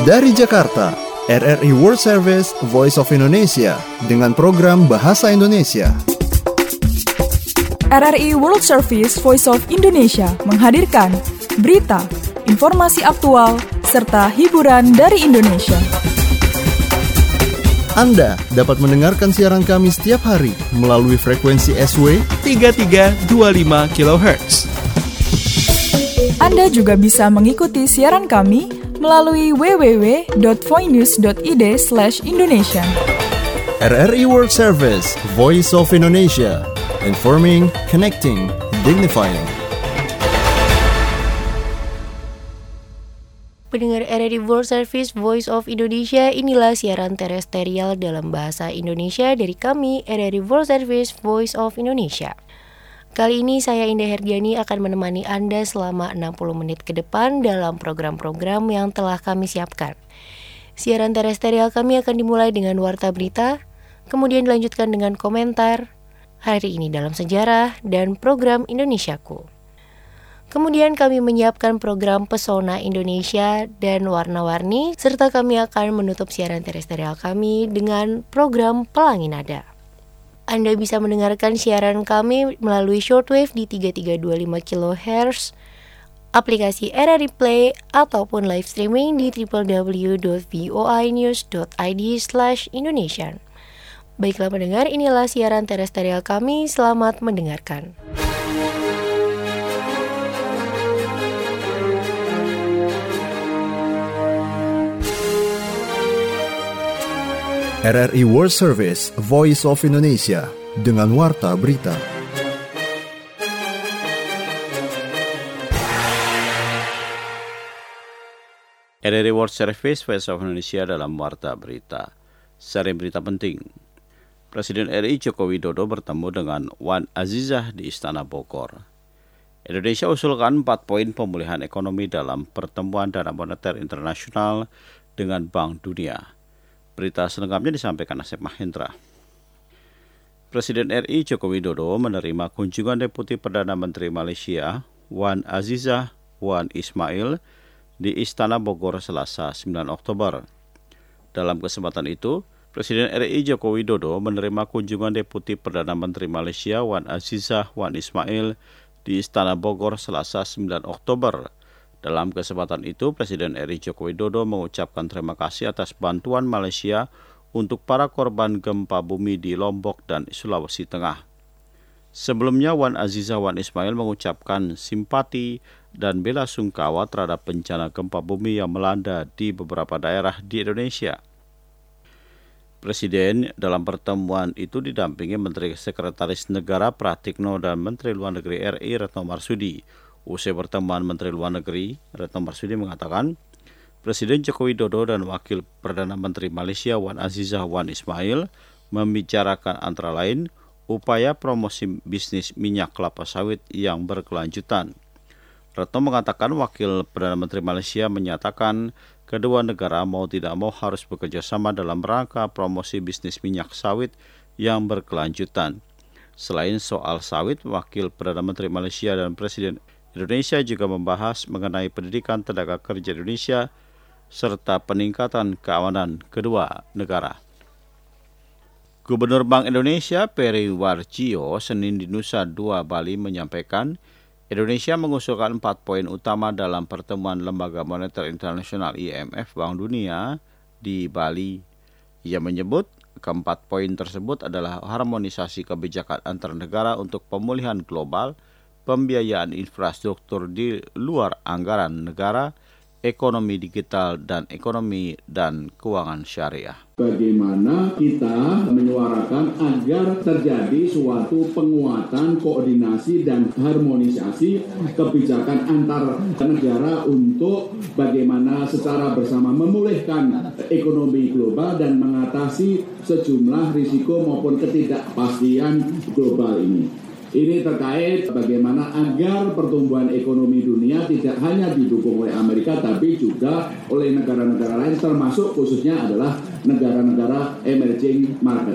Dari Jakarta, RRI World Service Voice of Indonesia dengan program Bahasa Indonesia. RRI World Service Voice of Indonesia menghadirkan berita, informasi aktual, serta hiburan dari Indonesia. Anda dapat mendengarkan siaran kami setiap hari melalui frekuensi SW 3325 kHz. Anda juga bisa mengikuti siaran kami melalui www.voinews.id/Indonesia. RRI World Service Voice of Indonesia. Informing, connecting, dignifying. Pendengar RRI World Service Voice of Indonesia, inilah siaran terestrial dalam bahasa Indonesia dari kami, RRI World Service Voice of Indonesia. Kali ini saya Indah Herdiani akan menemani Anda selama 60 menit ke depan dalam program-program yang telah kami siapkan. Siaran terestrial kami akan dimulai dengan warta berita, kemudian dilanjutkan dengan komentar, hari ini dalam sejarah, dan program Indonesiaku. Kemudian kami menyiapkan program Pesona Indonesia dan Warna-Warni, serta kami akan menutup siaran terestrial kami dengan program Pelangi Nada. Anda bisa mendengarkan siaran kami melalui shortwave di 3325 kHz, aplikasi RRI Play, ataupun live streaming di www.voinews.id/Indonesian. Baiklah pendengar, inilah siaran terestrial kami, selamat mendengarkan. RRI World Service Voice of Indonesia dengan warta berita. RRI World Service Voice of Indonesia dalam warta berita. Seri berita penting. Presiden RI Joko Widodo bertemu dengan Wan Azizah di Istana Bogor. Indonesia usulkan 4 poin pemulihan ekonomi dalam pertemuan Dana Moneter Internasional dengan Bank Dunia. Berita selengkapnya disampaikan Asep Mahendra. Presiden RI Joko Widodo menerima kunjungan Deputi Perdana Menteri Malaysia Wan Azizah Wan Ismail di Istana Bogor Selasa 9 Oktober. Dalam kesempatan itu, Presiden RI Joko Widodo menerima kunjungan Deputi Perdana Menteri Malaysia Wan Azizah Wan Ismail di Istana Bogor Selasa 9 Oktober. Dalam kesempatan itu, Presiden RI Joko Widodo mengucapkan terima kasih atas bantuan Malaysia untuk para korban gempa bumi di Lombok dan Sulawesi Tengah. Sebelumnya, Wan Azizah Wan Ismail mengucapkan simpati dan bela sungkawa terhadap bencana gempa bumi yang melanda di beberapa daerah di Indonesia. Presiden dalam pertemuan itu didampingi Menteri Sekretaris Negara Pratikno dan Menteri Luar Negeri RI Retno Marsudi. Usai pertemuan Menteri Luar Negeri, Retno Marsudi mengatakan, Presiden Joko Widodo dan Wakil Perdana Menteri Malaysia Wan Azizah Wan Ismail membicarakan antara lain upaya promosi bisnis minyak kelapa sawit yang berkelanjutan. Retno mengatakan Wakil Perdana Menteri Malaysia menyatakan kedua negara mau tidak mau harus bekerja sama dalam rangka promosi bisnis minyak sawit yang berkelanjutan. Selain soal sawit, Wakil Perdana Menteri Malaysia dan Presiden Indonesia juga membahas mengenai pendidikan tenaga kerja Indonesia serta peningkatan keamanan kedua negara. Gubernur Bank Indonesia Peri Warjio Senin di Nusa Dua Bali menyampaikan Indonesia mengusulkan 4 poin utama dalam pertemuan Lembaga Moneter Internasional IMF Bank Dunia di Bali. Ia menyebut keempat poin tersebut adalah harmonisasi kebijakan antar negara untuk pemulihan global, pembiayaan infrastruktur di luar anggaran negara, ekonomi digital, dan ekonomi dan keuangan syariah. Bagaimana kita menyuarakan agar terjadi suatu penguatan, koordinasi, dan harmonisasi kebijakan antar negara untuk bagaimana secara bersama memulihkan ekonomi global dan mengatasi sejumlah risiko maupun ketidakpastian global ini. Ini terkait bagaimana agar pertumbuhan ekonomi dunia tidak hanya didukung oleh Amerika, tapi juga oleh negara-negara lain, termasuk khususnya adalah negara-negara emerging market.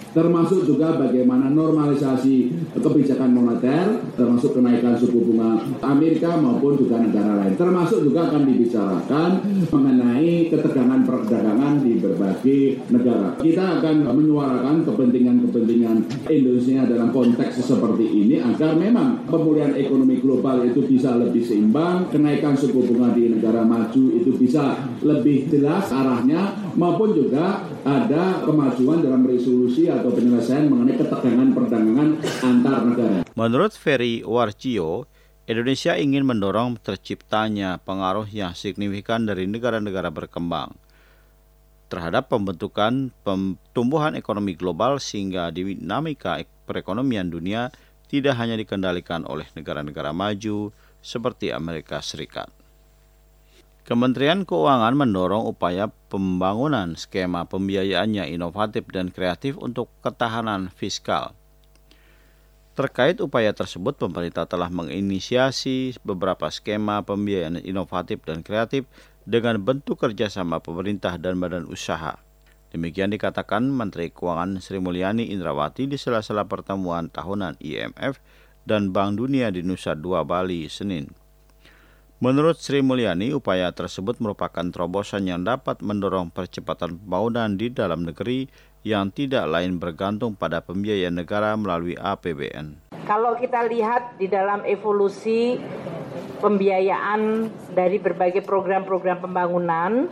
termasuk juga bagaimana normalisasi kebijakan moneter, termasuk kenaikan suku bunga Amerika maupun juga negara lain. Termasuk juga akan dibicarakan mengenai ketegangan perdagangan di berbagai negara. Kita akan menyuarakan kepentingan-kepentingan Indonesia dalam konteks seperti ini agar memang pemulihan ekonomi global itu bisa lebih seimbang, kenaikan suku bunga di negara maju itu bisa lebih jelas arahnya, maupun juga ada kemajuan dalam resolusi atau penyelesaian mengenai ketegangan perdagangan antar negara. Menurut Ferry Warjio, Indonesia ingin mendorong terciptanya pengaruh yang signifikan dari negara-negara berkembang terhadap pembentukan pertumbuhan ekonomi global sehingga dinamika perekonomian dunia tidak hanya dikendalikan oleh negara-negara maju seperti Amerika Serikat. Kementerian Keuangan mendorong upaya pembangunan skema pembiayaannya inovatif dan kreatif untuk ketahanan fiskal. Terkait upaya tersebut, pemerintah telah menginisiasi beberapa skema pembiayaan inovatif dan kreatif dengan bentuk kerjasama pemerintah dan badan usaha. Demikian dikatakan Menteri Keuangan Sri Mulyani Indrawati di sela-sela pertemuan tahunan IMF dan Bank Dunia di Nusa Dua, Bali, Senin. Menurut Sri Mulyani, upaya tersebut merupakan terobosan yang dapat mendorong percepatan pembangunan di dalam negeri yang tidak lain bergantung pada pembiayaan negara melalui APBN. Kalau kita lihat di dalam evolusi pembiayaan dari berbagai program-program pembangunan,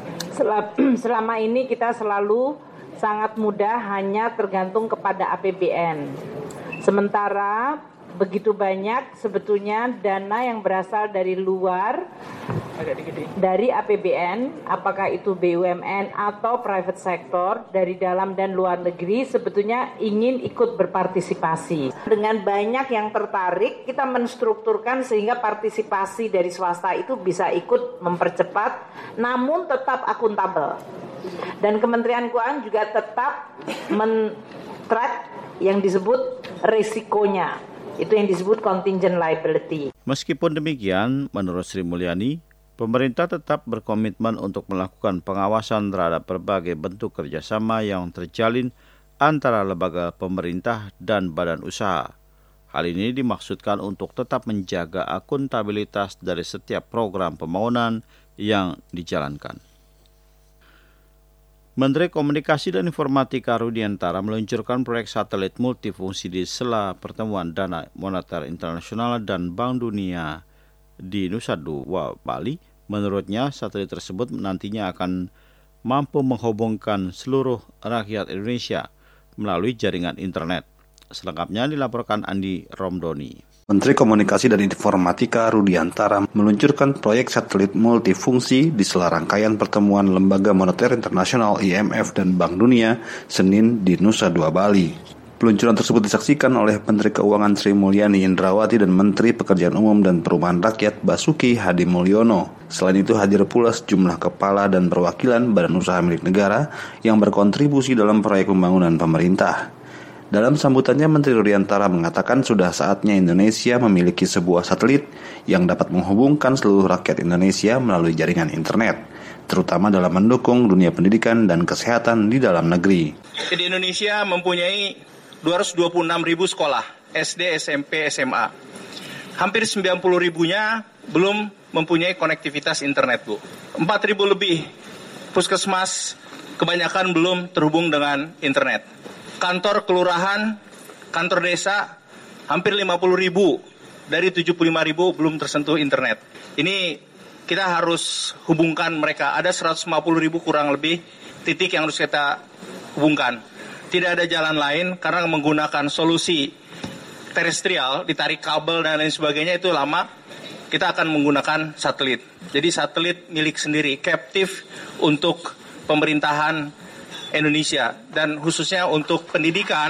selama ini kita selalu sangat mudah hanya tergantung kepada APBN. Sementara begitu banyak sebetulnya dana yang berasal dari luar, dari APBN, apakah itu BUMN atau private sector, dari dalam dan luar negeri sebetulnya ingin ikut berpartisipasi. Dengan banyak yang tertarik, kita menstrukturkan sehingga partisipasi dari swasta itu bisa ikut mempercepat, namun tetap akuntabel. Dan Kementerian Keuangan juga tetap men-track yang disebut risikonya. Itu yang disebut contingent liability. Meskipun demikian, menurut Sri Mulyani, pemerintah tetap berkomitmen untuk melakukan pengawasan terhadap berbagai bentuk kerjasama yang terjalin antara lembaga pemerintah dan badan usaha. Hal ini dimaksudkan untuk tetap menjaga akuntabilitas dari setiap program pembangunan yang dijalankan. Menteri Komunikasi dan Informatika Rudiantara meluncurkan proyek satelit multifungsi di sela pertemuan Dana Moneter Internasional dan Bank Dunia di Nusa Dua, Bali. Menurutnya, satelit tersebut nantinya akan mampu menghubungkan seluruh rakyat Indonesia melalui jaringan internet. Selengkapnya dilaporkan Andi Romdoni. Menteri Komunikasi dan Informatika Rudiantara meluncurkan proyek satelit multifungsi di sela rangkaian pertemuan Lembaga Moneter Internasional IMF dan Bank Dunia Senin di Nusa Dua, Bali. Peluncuran tersebut disaksikan oleh Menteri Keuangan Sri Mulyani Indrawati dan Menteri Pekerjaan Umum dan Perumahan Rakyat Basuki Hadi Mulyono. Selain itu hadir pula sejumlah kepala dan perwakilan badan usaha milik negara yang berkontribusi dalam proyek pembangunan pemerintah. Dalam sambutannya, Menteri Rudiantara mengatakan sudah saatnya Indonesia memiliki sebuah satelit yang dapat menghubungkan seluruh rakyat Indonesia melalui jaringan internet, terutama dalam mendukung dunia pendidikan dan kesehatan di dalam negeri. Di Indonesia mempunyai 226.000 sekolah, SD, SMP, SMA. Hampir 90.000-nya belum mempunyai konektivitas internet, Bu. 4.000 lebih puskesmas kebanyakan belum terhubung dengan internet. Kantor kelurahan, kantor desa, hampir 50.000 dari 75.000 belum tersentuh internet. Ini kita harus hubungkan mereka. Ada 150.000 kurang lebih titik yang harus kita hubungkan. Tidak ada jalan lain karena menggunakan solusi terestrial, ditarik kabel dan lain sebagainya itu lama. Kita akan menggunakan satelit. Jadi satelit milik sendiri, captive untuk pemerintahan Indonesia dan khususnya untuk pendidikan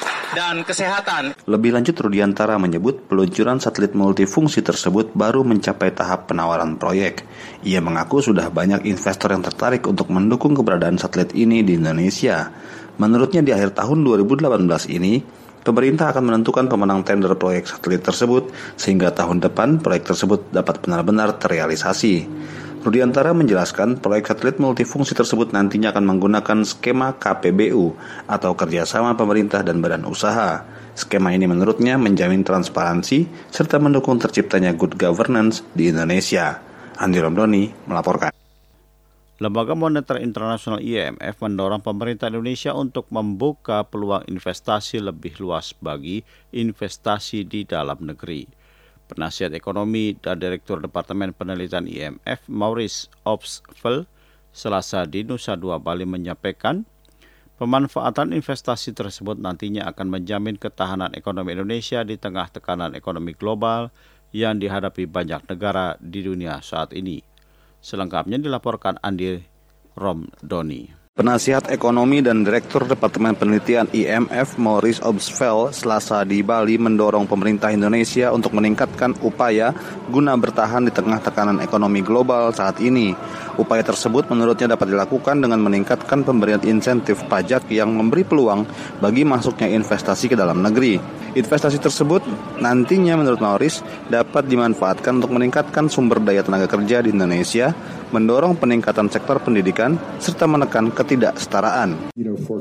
dan kesehatan. Lebih lanjut, Rudiantara menyebut peluncuran satelit multifungsi tersebut baru mencapai tahap penawaran proyek. Ia mengaku sudah banyak investor yang tertarik untuk mendukung keberadaan satelit ini di Indonesia. Menurutnya di akhir tahun 2018 ini, pemerintah akan menentukan pemenang tender proyek satelit tersebut sehingga tahun depan proyek tersebut dapat benar-benar terrealisasi. Rudiantara menjelaskan proyek satelit multifungsi tersebut nantinya akan menggunakan skema KPBU atau kerjasama pemerintah dan badan usaha. Skema ini menurutnya menjamin transparansi serta mendukung terciptanya good governance di Indonesia. Andi Romdoni melaporkan. Lembaga Moneter Internasional IMF mendorong pemerintah Indonesia untuk membuka peluang investasi lebih luas bagi investasi di dalam negeri. Penasihat Ekonomi dan Direktur Departemen Penelitian IMF, Maurice Obstfeld, Selasa di Nusa Dua Bali menyampaikan, pemanfaatan investasi tersebut nantinya akan menjamin ketahanan ekonomi Indonesia di tengah tekanan ekonomi global yang dihadapi banyak negara di dunia saat ini. Selengkapnya dilaporkan Andi Romdoni. Penasihat Ekonomi dan Direktur Departemen Penelitian IMF Maurice Obstfeld Selasa di Bali mendorong pemerintah Indonesia untuk meningkatkan upaya guna bertahan di tengah tekanan ekonomi global saat ini. Upaya tersebut menurutnya dapat dilakukan dengan meningkatkan pemberian insentif pajak yang memberi peluang bagi masuknya investasi ke dalam negeri. Investasi tersebut nantinya menurut Maurice dapat dimanfaatkan untuk meningkatkan sumber daya tenaga kerja di Indonesia, mendorong peningkatan sektor pendidikan, serta menekan ketidaksetaraan.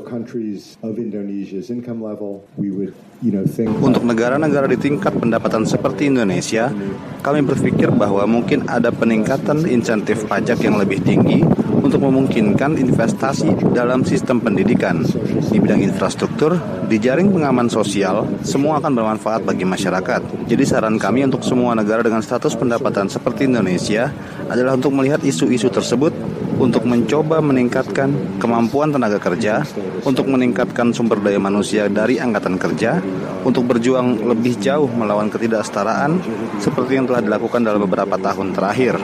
Untuk negara-negara di tingkat pendapatan seperti Indonesia, kami berpikir bahwa mungkin ada peningkatan insentif pajak yang lebih tinggi untuk memungkinkan investasi dalam sistem pendidikan. Di bidang infrastruktur, di jaring pengaman sosial, semua akan bermanfaat bagi masyarakat. Jadi saran kami untuk semua negara dengan status pendapatan seperti Indonesia adalah untuk melihat isu-isu tersebut, untuk mencoba meningkatkan kemampuan tenaga kerja, untuk meningkatkan sumber daya manusia dari angkatan kerja, untuk berjuang lebih jauh melawan ketidaksetaraan seperti yang telah dilakukan dalam beberapa tahun terakhir.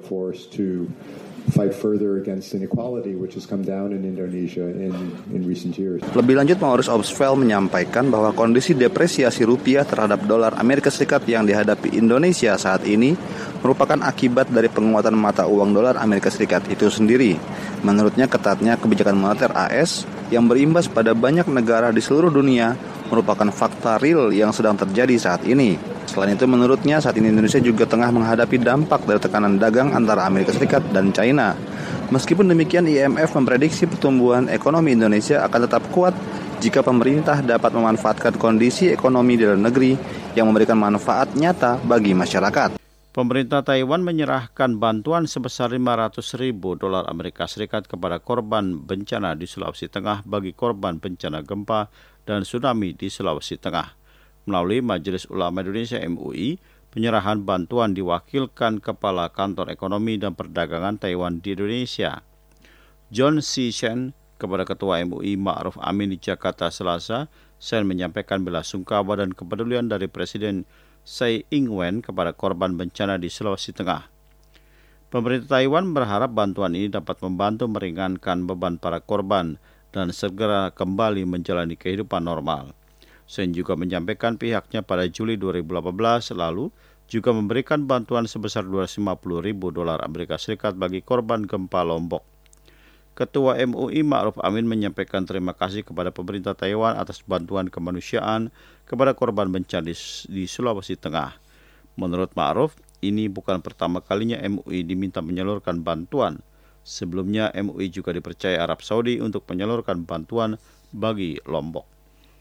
Lebih lanjut, Maurice Obstfeld menyampaikan bahwa kondisi depresiasi rupiah terhadap dolar Amerika Serikat yang dihadapi Indonesia saat ini merupakan akibat dari penguatan mata uang dolar Amerika Serikat itu sendiri. Menurutnya, ketatnya kebijakan moneter AS yang berimbas pada banyak negara di seluruh dunia merupakan fakta real yang sedang terjadi saat ini. Selain itu, menurutnya saat ini Indonesia juga tengah menghadapi dampak dari tekanan dagang antara Amerika Serikat dan China. Meskipun demikian, IMF memprediksi pertumbuhan ekonomi Indonesia akan tetap kuat jika pemerintah dapat memanfaatkan kondisi ekonomi di dalam negeri yang memberikan manfaat nyata bagi masyarakat. Pemerintah Taiwan menyerahkan bantuan sebesar $500.000 Amerika Serikat kepada korban bencana di Sulawesi Tengah bagi korban bencana gempa dan tsunami di Sulawesi Tengah. Melalui Majelis Ulama Indonesia MUI, penyerahan bantuan diwakilkan Kepala Kantor Ekonomi dan Perdagangan Taiwan di Indonesia, John C. Shen, kepada Ketua MUI Ma'ruf Amin di Jakarta Selasa. Shen menyampaikan belasungkawa dan kepedulian dari Presiden Tsai Ing-wen kepada korban bencana di Sulawesi Tengah. Pemerintah Taiwan berharap bantuan ini dapat membantu meringankan beban para korban dan segera kembali menjalani kehidupan normal. Sen juga menyampaikan pihaknya pada Juli 2018 lalu juga memberikan bantuan sebesar $250.000 Amerika Serikat bagi korban gempa Lombok. Ketua MUI Ma'ruf Amin menyampaikan terima kasih kepada pemerintah Taiwan atas bantuan kemanusiaan kepada korban bencana di Sulawesi Tengah. Menurut Ma'ruf, ini bukan pertama kalinya MUI diminta menyalurkan bantuan. Sebelumnya MUI juga dipercaya Arab Saudi untuk menyalurkan bantuan bagi Lombok.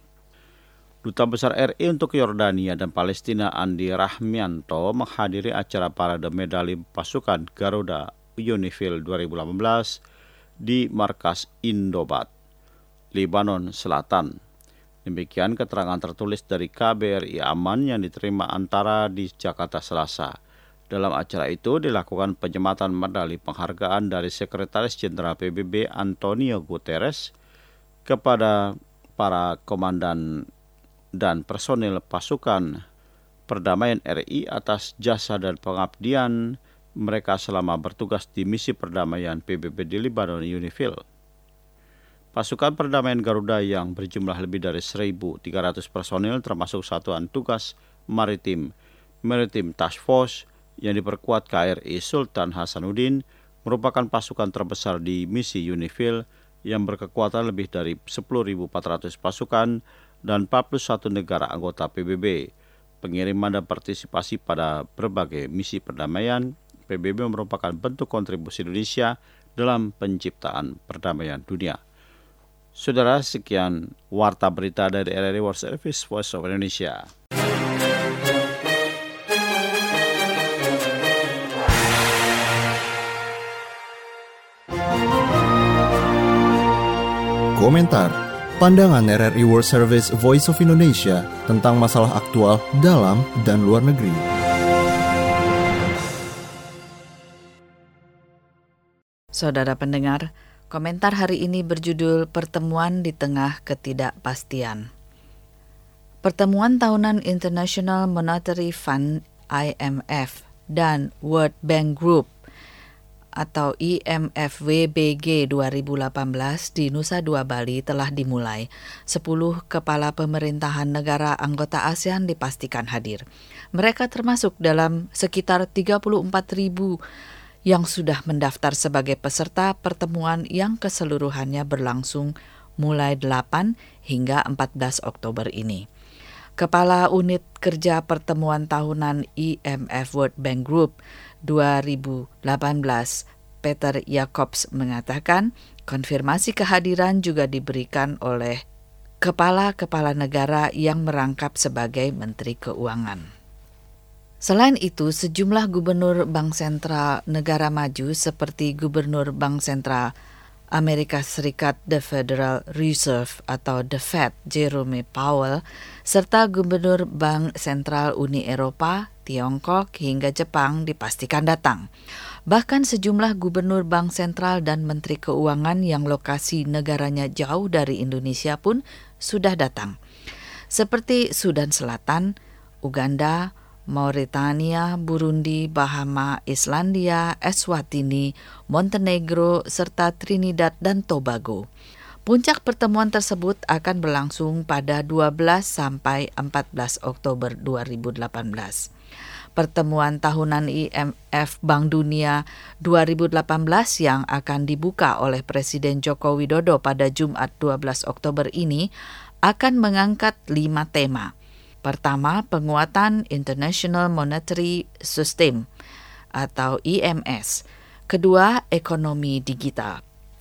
Duta Besar RI untuk Yordania dan Palestina Andi Rahmianto menghadiri acara parade medali pasukan Garuda UNIFIL 2018 di Markas Indobat, Lebanon Selatan. Demikian keterangan tertulis dari KBRI Aman yang diterima Antara di Jakarta Selasa. Dalam acara itu dilakukan penyematan medali penghargaan dari Sekretaris Jenderal PBB Antonio Guterres kepada para komandan dan personil pasukan perdamaian RI atas jasa dan pengabdian mereka selama bertugas di misi perdamaian PBB di Lebanon UNIFIL. Pasukan perdamaian Garuda yang berjumlah lebih dari 1.300 personil termasuk Satuan Tugas Maritim Maritime Task Force yang diperkuat KRI Sultan Hasanuddin merupakan pasukan terbesar di misi UNIFIL yang berkekuatan lebih dari 10.400 pasukan dan 41 negara anggota PBB. Pengiriman dan partisipasi pada berbagai misi perdamaian, PBB merupakan bentuk kontribusi Indonesia dalam penciptaan perdamaian dunia. Saudara, sekian warta berita dari RRI World Service Voice of Indonesia. Komentar, pandangan RRI World Service Voice of Indonesia tentang masalah aktual dalam dan luar negeri. Saudara pendengar, komentar hari ini berjudul Pertemuan di Tengah Ketidakpastian. Pertemuan tahunan International Monetary Fund IMF dan World Bank Group atau IMF WBG 2018 di Nusa Dua Bali telah dimulai. 10 kepala pemerintahan negara anggota ASEAN dipastikan hadir. Mereka termasuk dalam sekitar 34.000 yang sudah mendaftar sebagai peserta pertemuan yang keseluruhannya berlangsung mulai 8 hingga 14 Oktober ini. Kepala Unit Kerja Pertemuan Tahunan IMF World Bank Group 2018, Peter Jacobs mengatakan konfirmasi kehadiran juga diberikan oleh kepala-kepala negara yang merangkap sebagai Menteri Keuangan. Selain itu, sejumlah gubernur Bank Sentral negara maju seperti Gubernur Bank Sentral Amerika Serikat The Federal Reserve atau The Fed Jerome Powell serta Gubernur Bank Sentral Uni Eropa, Tiongkok hingga Jepang dipastikan datang. Bahkan sejumlah gubernur bank sentral dan menteri keuangan yang lokasi negaranya jauh dari Indonesia pun sudah datang. Seperti Sudan Selatan, Uganda, Mauritania, Burundi, Bahama, Islandia, Eswatini, Montenegro, serta Trinidad dan Tobago. Puncak pertemuan tersebut akan berlangsung pada 12 sampai 14 Oktober 2018. Pertemuan tahunan IMF Bank Dunia 2018 yang akan dibuka oleh Presiden Joko Widodo pada Jumat 12 Oktober ini akan mengangkat 5 tema. Pertama, penguatan International Monetary System atau IMS. Kedua, ekonomi digital.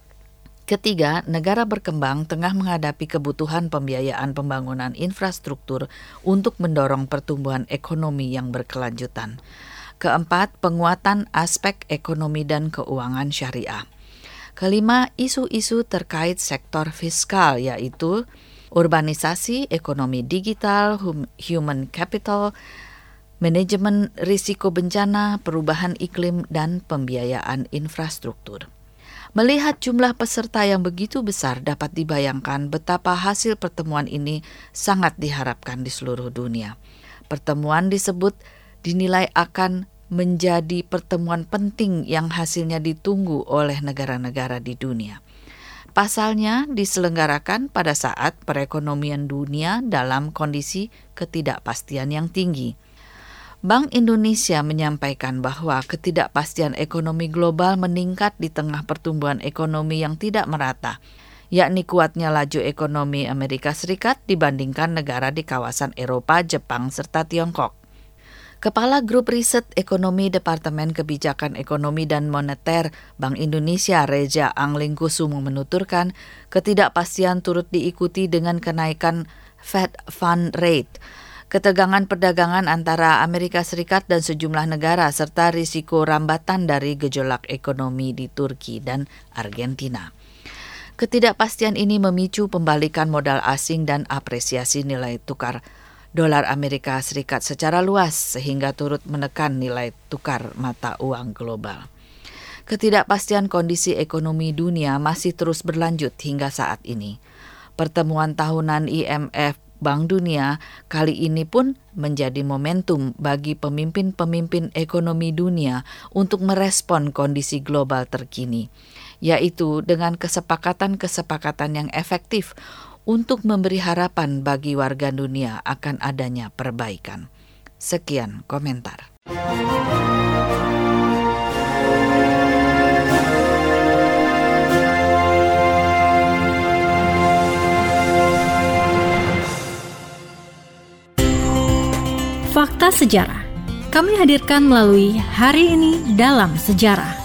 Ketiga, negara berkembang tengah menghadapi kebutuhan pembiayaan pembangunan infrastruktur untuk mendorong pertumbuhan ekonomi yang berkelanjutan. Keempat, penguatan aspek ekonomi dan keuangan syariah. Kelima, isu-isu terkait sektor fiskal yaitu urbanisasi, ekonomi digital, human capital, manajemen risiko bencana, perubahan iklim, dan pembiayaan infrastruktur. Melihat jumlah peserta yang begitu besar, dapat dibayangkan betapa hasil pertemuan ini sangat diharapkan di seluruh dunia. Pertemuan disebut dinilai akan menjadi pertemuan penting yang hasilnya ditunggu oleh negara-negara di dunia. Pasalnya diselenggarakan pada saat perekonomian dunia dalam kondisi ketidakpastian yang tinggi. Bank Indonesia menyampaikan bahwa ketidakpastian ekonomi global meningkat di tengah pertumbuhan ekonomi yang tidak merata, yakni kuatnya laju ekonomi Amerika Serikat dibandingkan negara di kawasan Eropa, Jepang, serta Tiongkok. Kepala Grup Riset Ekonomi Departemen Kebijakan Ekonomi dan Moneter Bank Indonesia Reja Anglingkusumo menuturkan ketidakpastian turut diikuti dengan kenaikan Fed Fund Rate, ketegangan perdagangan antara Amerika Serikat dan sejumlah negara, serta risiko rambatan dari gejolak ekonomi di Turki dan Argentina. Ketidakpastian ini memicu pembalikan modal asing dan apresiasi nilai tukar dolar Amerika Serikat secara luas sehingga turut menekan nilai tukar mata uang global. Ketidakpastian kondisi ekonomi dunia masih terus berlanjut hingga saat ini. Pertemuan tahunan IMF Bank Dunia kali ini pun menjadi momentum bagi pemimpin-pemimpin ekonomi dunia untuk merespon kondisi global terkini, yaitu dengan kesepakatan-kesepakatan yang efektif untuk memberi harapan bagi warga dunia akan adanya perbaikan. Sekian komentar. Fakta Sejarah. kami hadirkan melalui Hari Ini Dalam Sejarah.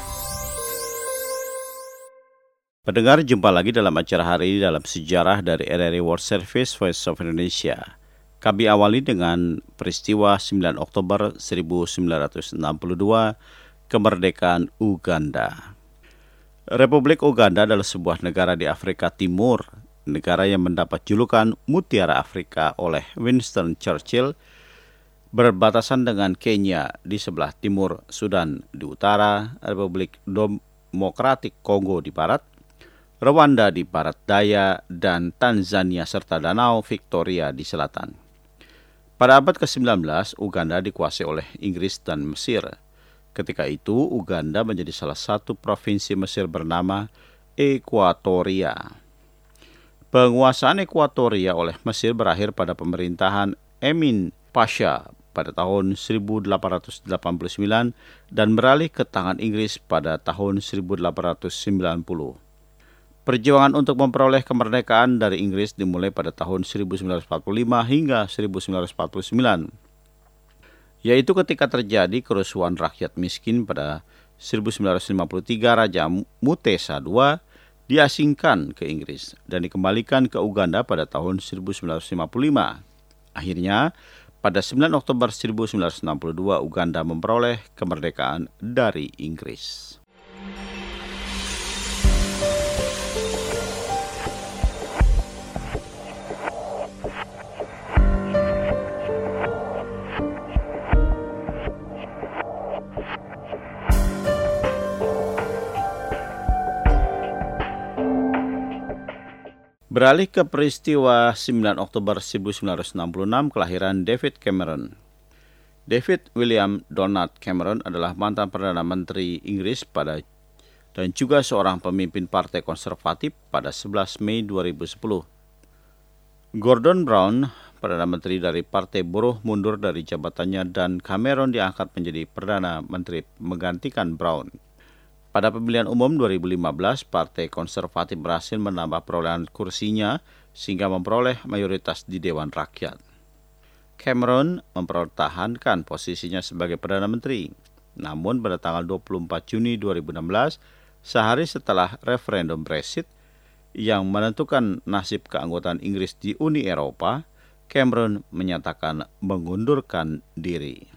Pendengar, jumpa lagi dalam acara Hari Ini Dalam Sejarah dari RRI World Service Voice of Indonesia. Kami awali dengan peristiwa 9 Oktober 1962, kemerdekaan Uganda. Republik Uganda adalah sebuah negara di Afrika Timur, negara yang mendapat julukan Mutiara Afrika oleh Winston Churchill, berbatasan dengan Kenya di sebelah timur, Sudan di utara, Republik Demokratik Kongo di barat, Rwanda di barat daya, dan Tanzania serta Danau Victoria di selatan. Pada abad ke-19, Uganda dikuasai oleh Inggris dan Mesir. Ketika itu, Uganda menjadi salah satu provinsi Mesir bernama Ekuatoria. Penguasaan Ekuatoria oleh Mesir berakhir pada pemerintahan Emin Pasha pada tahun 1889 dan beralih ke tangan Inggris pada tahun 1890. Perjuangan untuk memperoleh kemerdekaan dari Inggris dimulai pada tahun 1945 hingga 1949, yaitu ketika terjadi kerusuhan rakyat miskin pada 1953. Raja Mutesa II diasingkan ke Inggris dan dikembalikan ke Uganda pada tahun 1955. Akhirnya, pada 9 Oktober 1962, Uganda memperoleh kemerdekaan dari Inggris. Beralih ke peristiwa 9 Oktober 1966, kelahiran David Cameron. David William Donald Cameron adalah mantan Perdana Menteri Inggris dan juga seorang pemimpin Partai Konservatif pada 11 Mei 2010. Gordon Brown, Perdana Menteri dari Partai Buruh, mundur dari jabatannya dan Cameron diangkat menjadi Perdana Menteri menggantikan Brown. Pada pemilihan umum 2015, Partai Konservatif berhasil menambah perolehan kursinya sehingga memperoleh mayoritas di Dewan Rakyat. Cameron mempertahankan posisinya sebagai Perdana Menteri. Namun pada tanggal 24 Juni 2016, sehari setelah referendum Brexit yang menentukan nasib keanggotaan Inggris di Uni Eropa, Cameron menyatakan mengundurkan diri.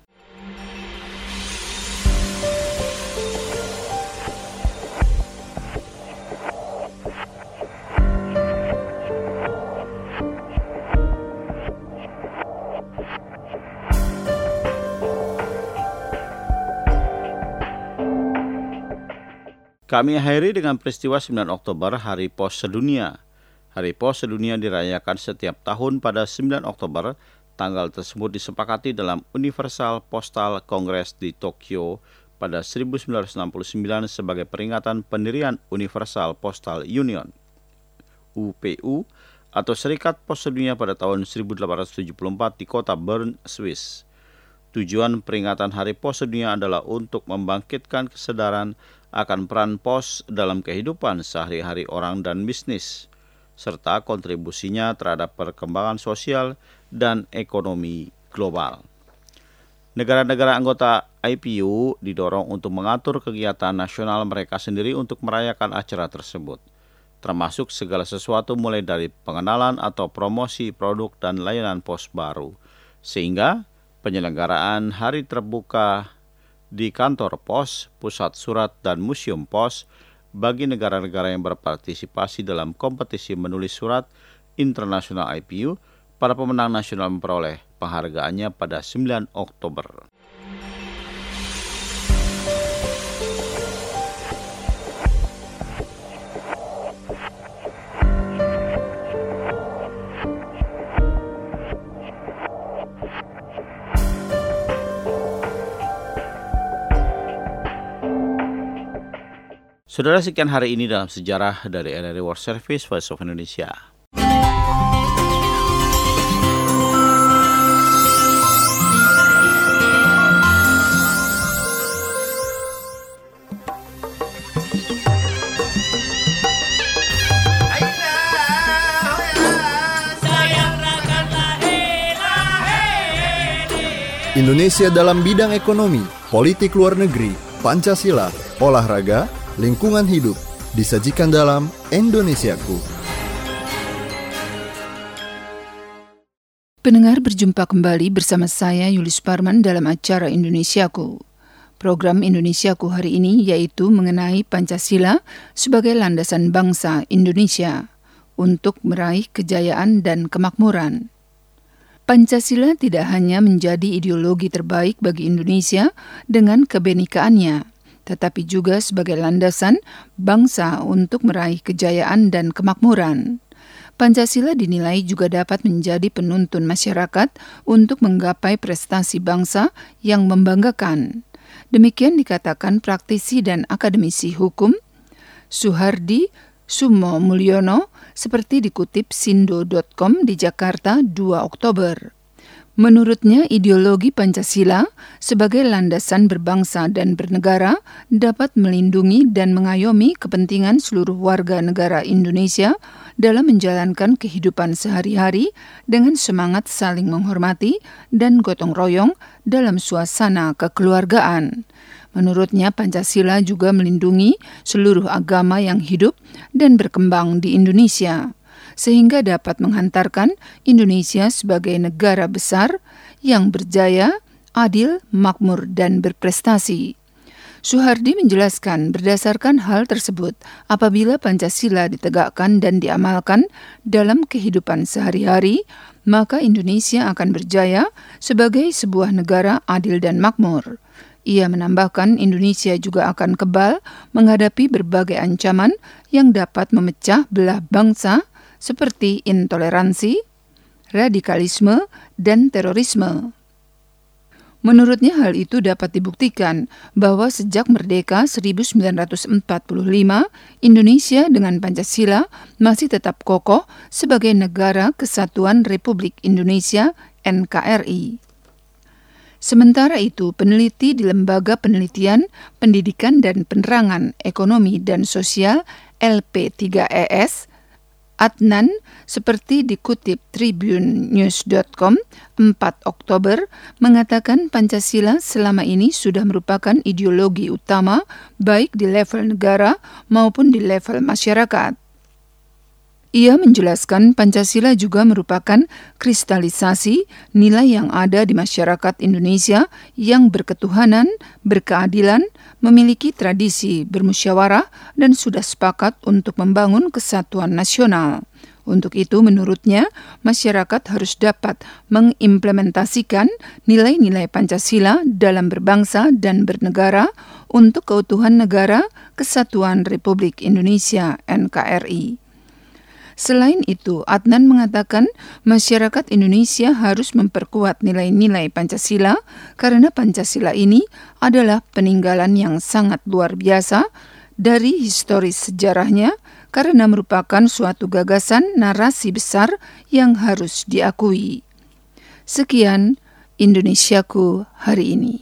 Kami akhiri dengan peristiwa 9 Oktober, Hari Pos Sedunia. Hari Pos Sedunia dirayakan setiap tahun pada 9 Oktober. Tanggal tersebut disepakati dalam Universal Postal Congress di Tokyo pada 1969 sebagai peringatan pendirian Universal Postal Union, UPU, atau Serikat Pos Sedunia pada tahun 1874 di kota Bern, Swiss. Tujuan peringatan Hari Pos Sedunia adalah untuk membangkitkan kesadaran akan peran pos dalam kehidupan sehari-hari orang dan bisnis, serta kontribusinya terhadap perkembangan sosial dan ekonomi global. Negara-negara anggota IPU didorong untuk mengatur kegiatan nasional mereka sendiri untuk merayakan acara tersebut, termasuk segala sesuatu mulai dari pengenalan atau promosi produk dan layanan pos baru, sehingga penyelenggaraan hari terbuka di kantor pos, pusat surat, dan museum pos bagi negara-negara yang berpartisipasi dalam kompetisi menulis surat internasional IPU. Para pemenang nasional memperoleh penghargaannya pada 9 Oktober. Saudara, sekian hari ini dalam sejarah dari RRI World Service Voice of Indonesia. Indonesia dalam bidang ekonomi, politik luar negeri, Pancasila, olahraga, lingkungan hidup, disajikan dalam Indonesiaku. Pendengar, berjumpa kembali bersama saya Yulis Parman dalam acara Indonesiaku. Program Indonesiaku hari ini yaitu mengenai Pancasila sebagai landasan bangsa Indonesia untuk meraih kejayaan dan kemakmuran. Pancasila tidak hanya menjadi ideologi terbaik bagi Indonesia dengan kebinekaannya, tetapi juga sebagai landasan bangsa untuk meraih kejayaan dan kemakmuran. Pancasila dinilai juga dapat menjadi penuntun masyarakat untuk menggapai prestasi bangsa yang membanggakan. Demikian dikatakan praktisi dan akademisi hukum Suhardi Sumo Mulyono seperti dikutip sindo.com di Jakarta 2 Oktober. Menurutnya, ideologi Pancasila sebagai landasan berbangsa dan bernegara dapat melindungi dan mengayomi kepentingan seluruh warga negara Indonesia dalam menjalankan kehidupan sehari-hari dengan semangat saling menghormati dan gotong royong dalam suasana kekeluargaan. Menurutnya, Pancasila juga melindungi seluruh agama yang hidup dan berkembang di Indonesia, sehingga dapat menghantarkan Indonesia sebagai negara besar yang berjaya, adil, makmur, dan berprestasi. Suhardi menjelaskan berdasarkan hal tersebut, apabila Pancasila ditegakkan dan diamalkan dalam kehidupan sehari-hari, maka Indonesia akan berjaya sebagai sebuah negara adil dan makmur. Ia menambahkan Indonesia juga akan kebal menghadapi berbagai ancaman yang dapat memecah belah bangsa seperti intoleransi, radikalisme, dan terorisme. Menurutnya hal itu dapat dibuktikan bahwa sejak merdeka 1945, Indonesia dengan Pancasila masih tetap kokoh sebagai Negara Kesatuan Republik Indonesia (NKRI). Sementara itu, peneliti di Lembaga Penelitian, Pendidikan dan Penerangan Ekonomi dan Sosial LP3ES, Adnan, seperti dikutip tribunenews.com 4 Oktober, mengatakan Pancasila selama ini sudah merupakan ideologi utama baik di level negara maupun di level masyarakat. Ia menjelaskan Pancasila juga merupakan kristalisasi nilai yang ada di masyarakat Indonesia yang berketuhanan, berkeadilan, memiliki tradisi bermusyawarah, dan sudah sepakat untuk membangun kesatuan nasional. Untuk itu, menurutnya, masyarakat harus dapat mengimplementasikan nilai-nilai Pancasila dalam berbangsa dan bernegara untuk keutuhan negara Kesatuan Republik Indonesia (NKRI). Selain itu, Adnan mengatakan masyarakat Indonesia harus memperkuat nilai-nilai Pancasila karena Pancasila ini adalah peninggalan yang sangat luar biasa dari historis sejarahnya karena merupakan suatu gagasan narasi besar yang harus diakui. Sekian Indonesiaku hari ini.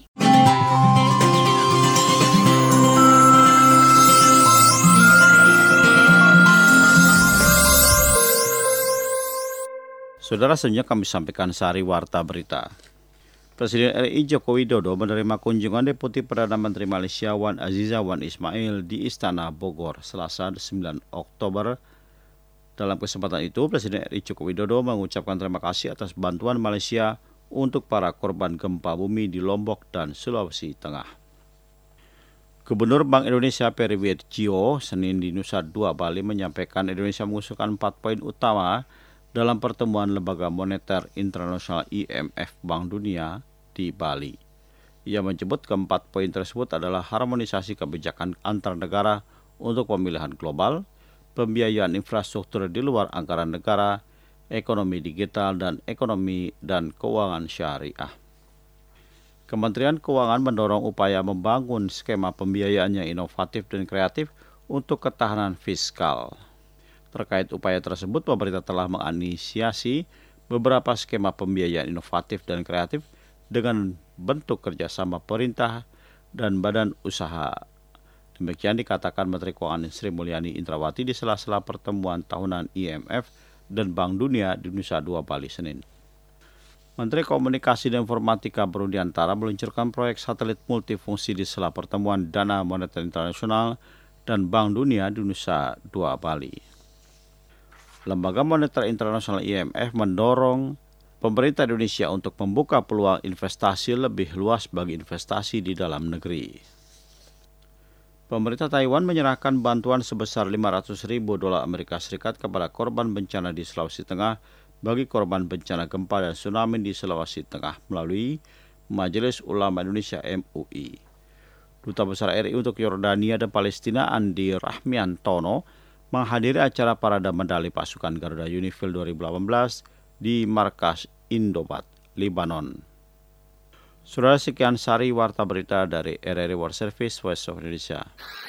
Saudara, selanjutnya kami sampaikan sari warta berita. Presiden RI Joko Widodo menerima kunjungan Deputi Perdana Menteri Malaysia Wan Azizah Wan Ismail di Istana Bogor, Selasa 9 Oktober. Dalam kesempatan itu, Presiden RI Joko Widodo mengucapkan terima kasih atas bantuan Malaysia untuk para korban gempa bumi di Lombok dan Sulawesi Tengah. Gubernur Bank Indonesia Peri Wirtjio Senin di Nusa Dua Bali menyampaikan Indonesia mengusulkan 4 poin utama dalam pertemuan Lembaga Moneter Internasional IMF Bank Dunia di Bali. Ia menyebut keempat poin tersebut adalah harmonisasi kebijakan antar negara untuk pemilihan global, pembiayaan infrastruktur di luar anggaran negara, ekonomi digital, dan ekonomi dan keuangan syariah. Kementerian Keuangan mendorong upaya membangun skema pembiayaan yang inovatif dan kreatif untuk ketahanan fiskal. Terkait upaya tersebut, pemerintah telah menginisiasi beberapa skema pembiayaan inovatif dan kreatif dengan bentuk kerjasama pemerintah dan badan usaha. Demikian dikatakan Menteri Keuangan Sri Mulyani Indrawati di sela-sela pertemuan tahunan IMF dan Bank Dunia di Nusa Dua Bali Senin. Menteri Komunikasi dan Informatika Rudiantara meluncurkan proyek satelit multifungsi di sela pertemuan Dana Moneter Internasional dan Bank Dunia di Nusa Dua Bali. Lembaga Moneter Internasional IMF mendorong pemerintah Indonesia untuk membuka peluang investasi lebih luas bagi investasi di dalam negeri. Pemerintah Taiwan menyerahkan bantuan sebesar $500.000 Amerika Serikat kepada korban bencana di Sulawesi Tengah bagi korban bencana gempa dan tsunami di Sulawesi Tengah melalui Majelis Ulama Indonesia MUI. Duta Besar RI untuk Yordania dan Palestina Andi Rahmiantono menghadiri acara parade medali pasukan Garuda Unifil 2018 di Markas Indobat, Libanon. Saudara, sekian sari warta berita dari RRI World Service Voice of Indonesia.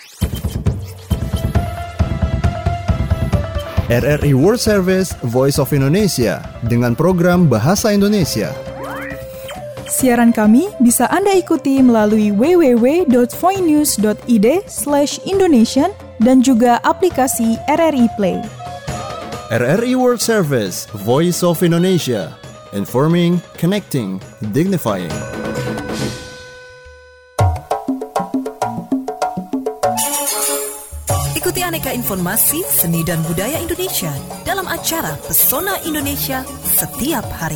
RRI World Service Voice of Indonesia dengan program Bahasa Indonesia. Siaran kami bisa Anda ikuti melalui www.voinews.id/Indonesian dan juga aplikasi RRI Play. RRI World Service, Voice of Indonesia, informing, connecting, dignifying. Ikuti aneka informasi seni dan budaya Indonesia dalam acara Pesona Indonesia setiap hari.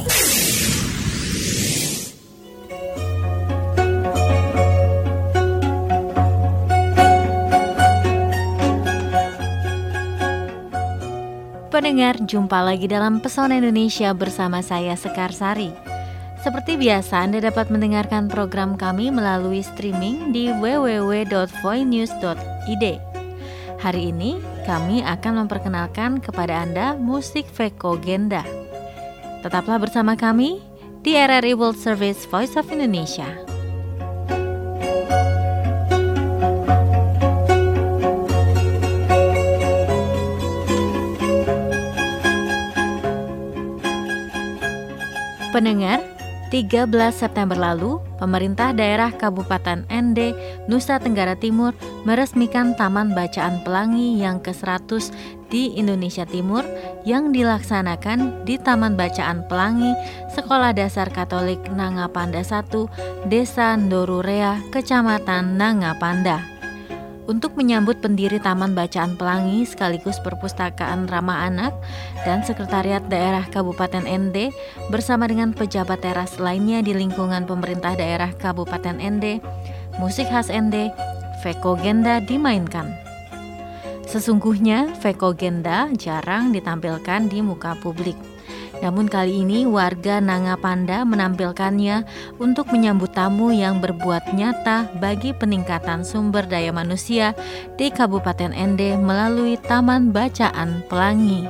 Pendengar, jumpa lagi dalam Pesona Indonesia bersama saya Sekar Sari. Seperti biasa, Anda dapat mendengarkan program kami melalui streaming di www.voinews.id. Hari ini, kami akan memperkenalkan kepada Anda musik Veko Genda. Tetaplah bersama kami di RRI World Service Voice of Indonesia. Pendengar, 13 September lalu, pemerintah daerah Kabupaten Ende, Nusa Tenggara Timur meresmikan Taman Bacaan Pelangi yang ke-100 di Indonesia Timur yang dilaksanakan di Taman Bacaan Pelangi Sekolah Dasar Katolik Nangapanda 1, Desa Ndorurea, Kecamatan Nangapanda. Untuk menyambut pendiri Taman Bacaan Pelangi sekaligus perpustakaan ramah anak dan Sekretariat Daerah Kabupaten Ende bersama dengan pejabat teras lainnya di lingkungan pemerintah daerah Kabupaten Ende, musik khas Ende, Veko Genda dimainkan. Sesungguhnya Veko Genda jarang ditampilkan di muka publik. Namun kali ini warga Nangapanda menampilkannya untuk menyambut tamu yang berbuat nyata bagi peningkatan sumber daya manusia di Kabupaten Ende melalui Taman Bacaan Pelangi.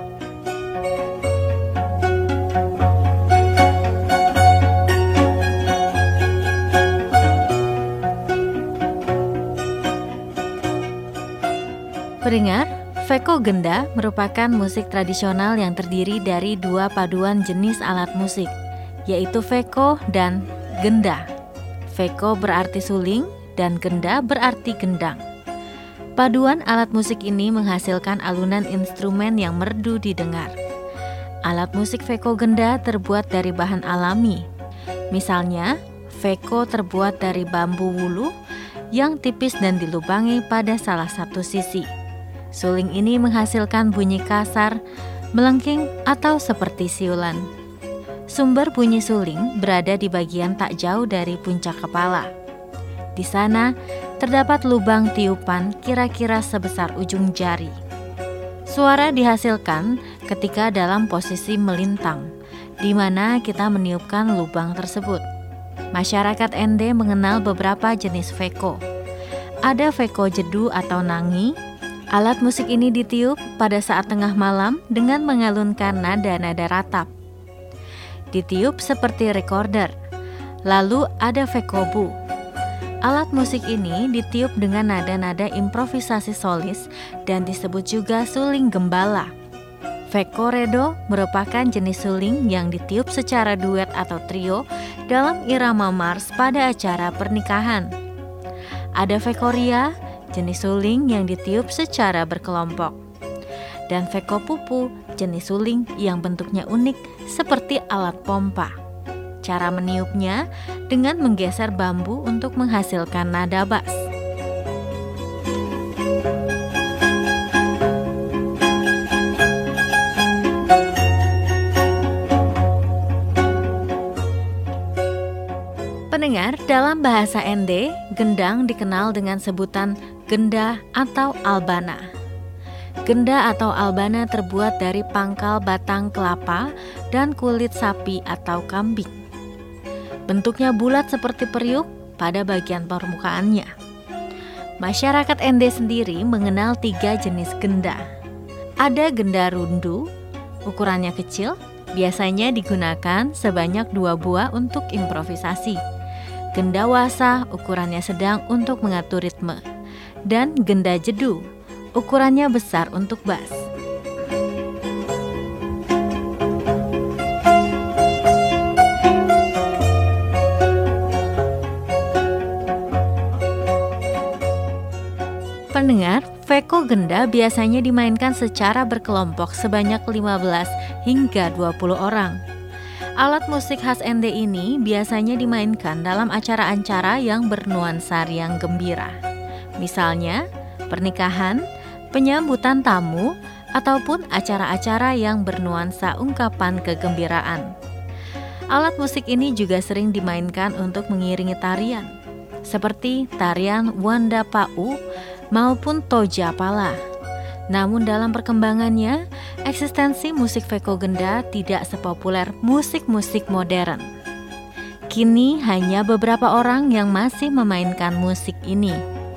Pendengar, Veko Genda merupakan musik tradisional yang terdiri dari dua paduan jenis alat musik, yaitu Veko dan Genda. Veko berarti suling dan Genda berarti gendang. Paduan alat musik ini menghasilkan alunan instrumen yang merdu didengar. Alat musik Veko Genda terbuat dari bahan alami. Misalnya, Veko terbuat dari bambu wuluh yang tipis dan dilubangi pada salah satu sisi. Suling ini menghasilkan bunyi kasar, melengking atau seperti siulan. Sumber bunyi suling berada di bagian tak jauh dari puncak kepala. Di sana terdapat lubang tiupan kira-kira sebesar ujung jari. Suara dihasilkan ketika dalam posisi melintang, di mana kita meniupkan lubang tersebut. Masyarakat Ende mengenal beberapa jenis Veko. Ada Veko jedu atau nangi. Alat musik ini ditiup pada saat tengah malam dengan mengalunkan nada-nada ratap. Ditiup seperti recorder. Lalu ada Vekobu. Alat musik ini ditiup dengan nada-nada improvisasi solis dan disebut juga suling gembala. Vekoredo merupakan jenis suling yang ditiup secara duet atau trio dalam irama mars pada acara pernikahan. Ada Vekoria, jenis suling yang ditiup secara berkelompok. Dan Veko pupu, jenis suling yang bentuknya unik seperti alat pompa. cara meniupnya dengan menggeser bambu untuk menghasilkan nada bass. Pendengar, dalam bahasa Ende, gendang dikenal dengan sebutan genda atau albana. Genda atau albana terbuat dari pangkal batang kelapa dan kulit sapi atau kambing. Bentuknya bulat seperti periuk pada bagian permukaannya. Masyarakat Ende sendiri mengenal 3 jenis genda. Ada genda rundu, ukurannya kecil, biasanya digunakan sebanyak 2 buah untuk improvisasi. Genda wasa ukurannya sedang untuk mengatur ritme, dan genda jedu ukurannya besar untuk bass. Pendengar, veko genda biasanya dimainkan secara berkelompok sebanyak 15 hingga 20 orang. Alat musik khas Ende ini biasanya dimainkan dalam acara-acara yang bernuansa riang gembira. Misalnya, pernikahan, penyambutan tamu, ataupun acara-acara yang bernuansa ungkapan kegembiraan. Alat musik ini juga sering dimainkan untuk mengiringi tarian, seperti tarian Wanda Pau maupun Toja Pala. Namun dalam perkembangannya, eksistensi musik veko genda tidak sepopuler musik-musik modern. Kini hanya beberapa orang yang masih memainkan musik ini.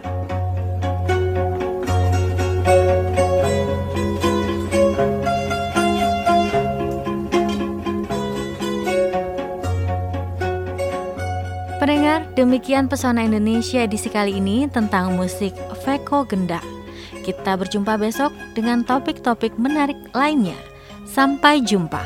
Pendengar, demikian Pesona Indonesia edisi kali ini tentang musik veko genda. Kita berjumpa besok dengan topik-topik menarik lainnya. Sampai jumpa.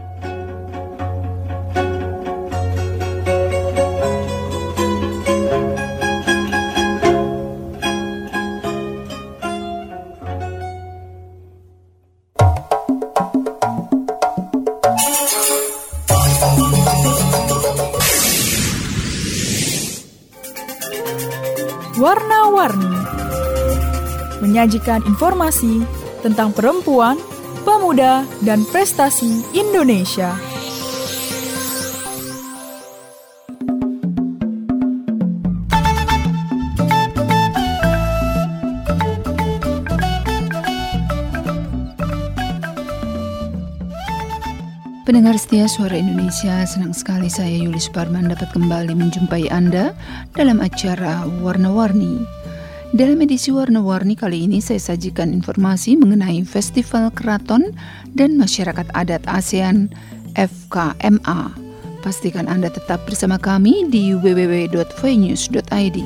Warna-warni menyajikan informasi tentang perempuan, pemuda, dan prestasi Indonesia. Pendengar setia Suara Indonesia, senang sekali saya Yulis Parman dapat kembali menjumpai Anda dalam acara Warna-Warni. Dalam edisi Warna-Warni kali ini saya sajikan informasi mengenai Festival Keraton dan Masyarakat Adat ASEAN FKMA. Pastikan Anda tetap bersama kami di www.voinews.id.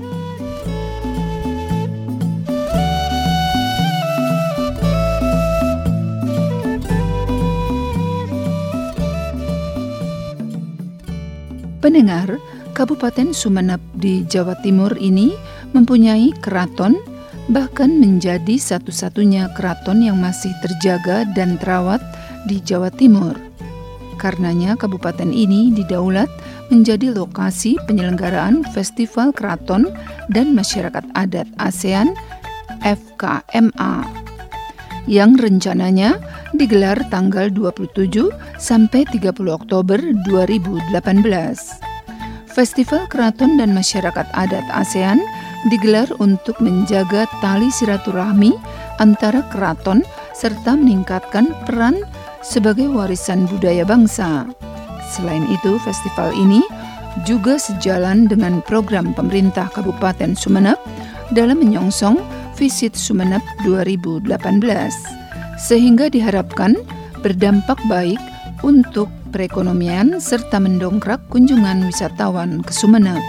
Pendengar, Kabupaten Sumeneb di Jawa Timur ini mempunyai keraton, bahkan menjadi satu-satunya keraton yang masih terjaga dan terawat di Jawa Timur. Karenanya kabupaten ini didaulat menjadi lokasi penyelenggaraan Festival Keraton dan Masyarakat Adat ASEAN FKMA yang rencananya digelar tanggal 27 sampai 30 Oktober 2018. Festival Keraton dan Masyarakat Adat ASEAN digelar untuk menjaga tali silaturahmi antara keraton serta meningkatkan peran sebagai warisan budaya bangsa. Selain itu, festival ini juga sejalan dengan program pemerintah Kabupaten Sumeneb dalam menyongsong Visit Sumeneb 2018, sehingga diharapkan berdampak baik untuk perekonomian serta mendongkrak kunjungan wisatawan ke Sumeneb.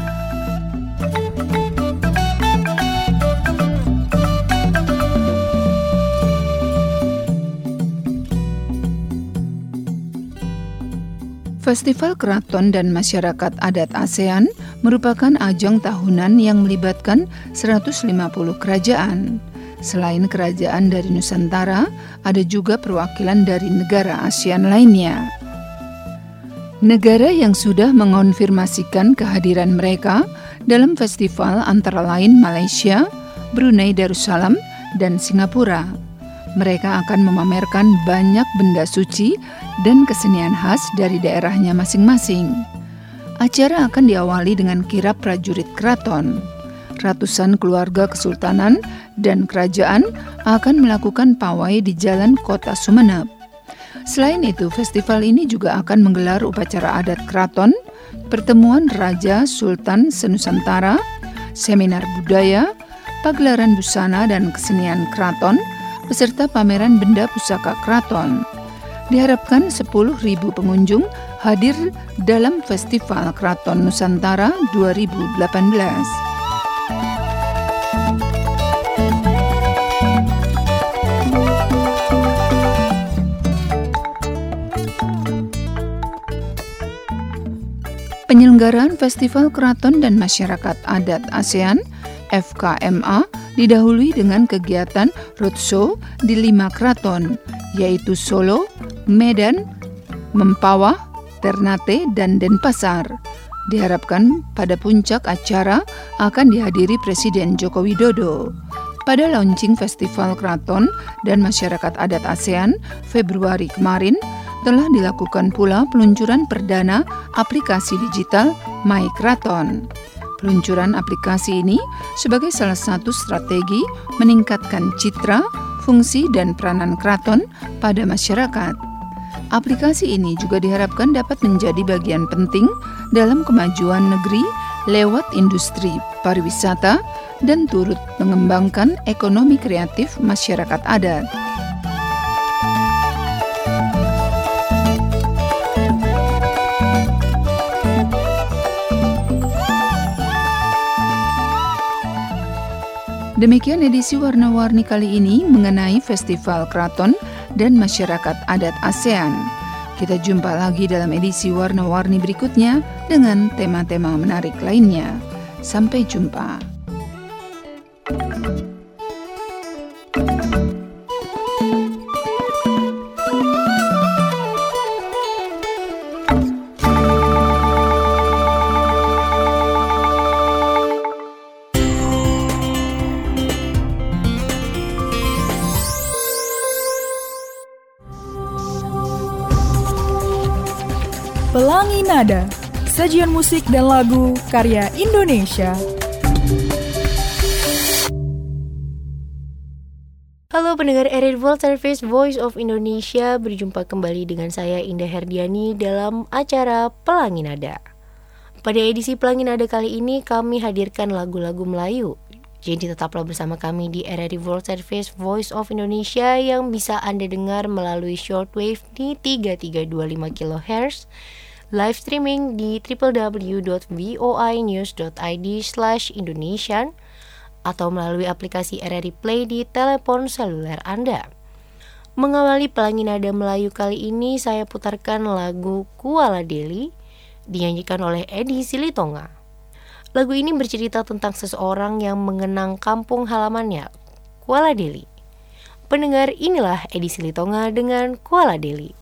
Festival Keraton dan Masyarakat Adat ASEAN merupakan ajang tahunan yang melibatkan 150 kerajaan. Selain kerajaan dari Nusantara, ada juga perwakilan dari negara ASEAN lainnya. Negara yang sudah mengonfirmasikan kehadiran mereka dalam festival antara lain Malaysia, Brunei Darussalam, dan Singapura. Mereka akan memamerkan banyak benda suci dan kesenian khas dari daerahnya masing-masing. Acara akan diawali dengan kirap prajurit keraton. Ratusan keluarga kesultanan dan kerajaan akan melakukan pawai di jalan kota Sumeneb. Selain itu, festival ini juga akan menggelar upacara adat keraton, pertemuan Raja Sultan Senusantara, seminar budaya, pagelaran busana dan kesenian keraton, beserta pameran benda pusaka keraton. Diharapkan 10.000 pengunjung hadir dalam Festival Keraton Nusantara 2018. Penyelenggaraan Festival Keraton dan Masyarakat Adat ASEAN FKMA didahului dengan kegiatan roadshow di 5 keraton, yaitu Solo, Medan, Mempawah, Ternate, dan Denpasar. Diharapkan pada puncak acara akan dihadiri Presiden Joko Widodo. Pada launching Festival Keraton dan Masyarakat Adat ASEAN Februari kemarin, telah dilakukan pula peluncuran perdana aplikasi digital My Keraton. Peluncuran aplikasi ini sebagai salah satu strategi meningkatkan citra, fungsi, dan peranan keraton pada masyarakat. Aplikasi ini juga diharapkan dapat menjadi bagian penting dalam kemajuan negeri lewat industri pariwisata dan turut mengembangkan ekonomi kreatif masyarakat adat. Demikian edisi Warna-Warni kali ini mengenai Festival Keraton dan Masyarakat Adat ASEAN. Kita jumpa lagi dalam edisi Warna-Warni berikutnya dengan tema-tema menarik lainnya. Sampai jumpa. Pelangi Nada, sajian musik dan lagu karya Indonesia. Halo pendengar RRI World Service Voice of Indonesia, berjumpa kembali dengan saya Indah Herdiani dalam acara Pelangi Nada. Pada edisi Pelangi Nada kali ini kami hadirkan lagu-lagu Melayu. Jadi tetaplah bersama kami di RRI World Service Voice of Indonesia yang bisa Anda dengar melalui shortwave di 3325 kHz, live streaming di www.voinews.id/Indonesian atau melalui aplikasi RRI Play di telepon seluler Anda. Mengawali Pelangi Nada Melayu kali ini saya putarkan lagu Kuala Deli dinyanyikan oleh Edi Silitonga. Lagu ini bercerita tentang seseorang yang mengenang kampung halamannya, Kuala Deli. Pendengar, inilah Edi Silitonga dengan Kuala Deli.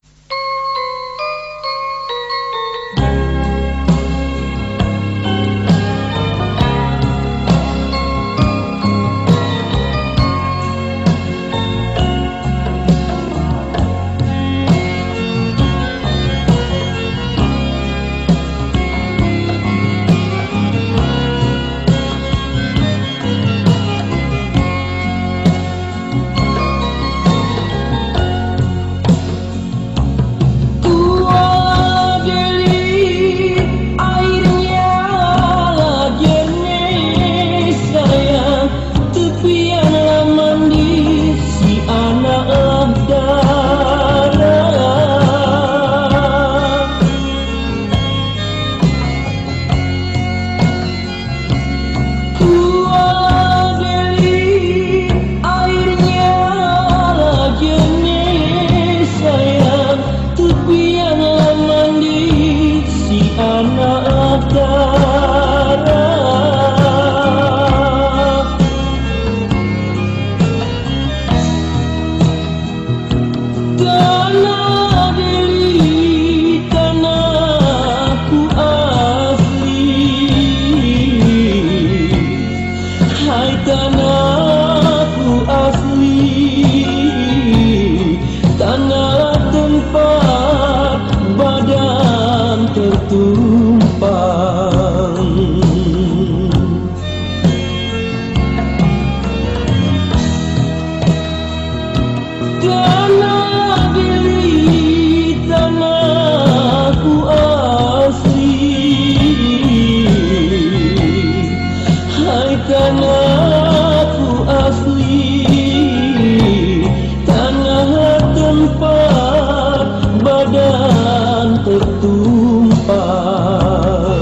Tanah Deli, tanah tempat badan tertumpang.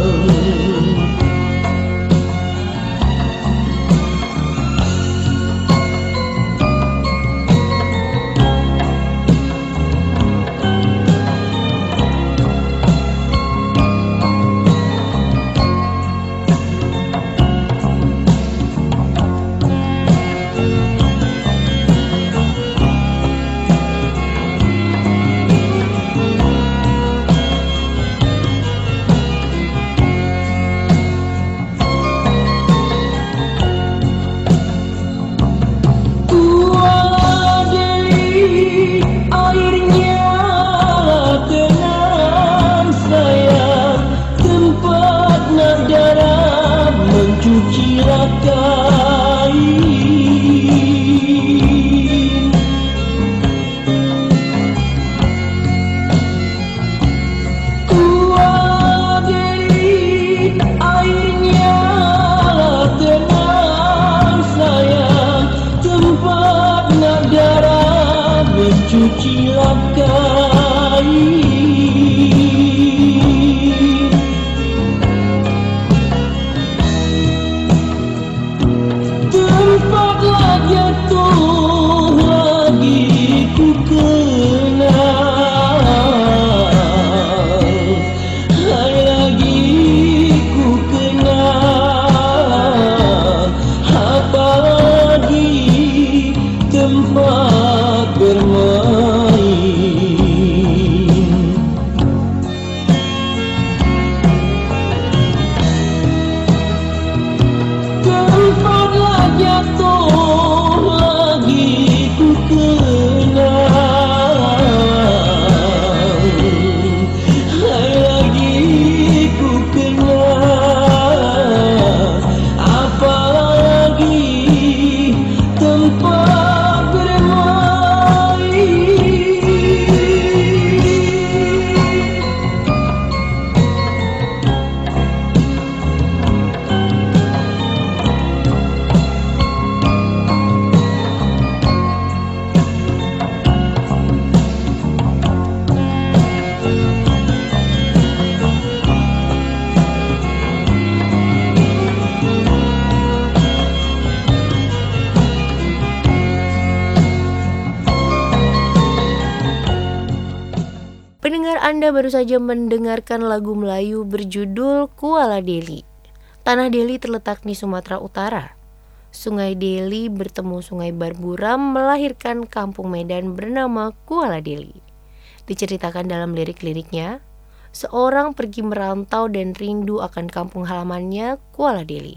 Anda baru saja mendengarkan lagu Melayu berjudul Kuala Deli. Tanah Deli terletak di Sumatera Utara. Sungai Deli bertemu Sungai Barburam melahirkan kampung Medan bernama Kuala Deli. Diceritakan dalam lirik-liriknya, seorang pergi merantau dan rindu akan kampung halamannya Kuala Deli.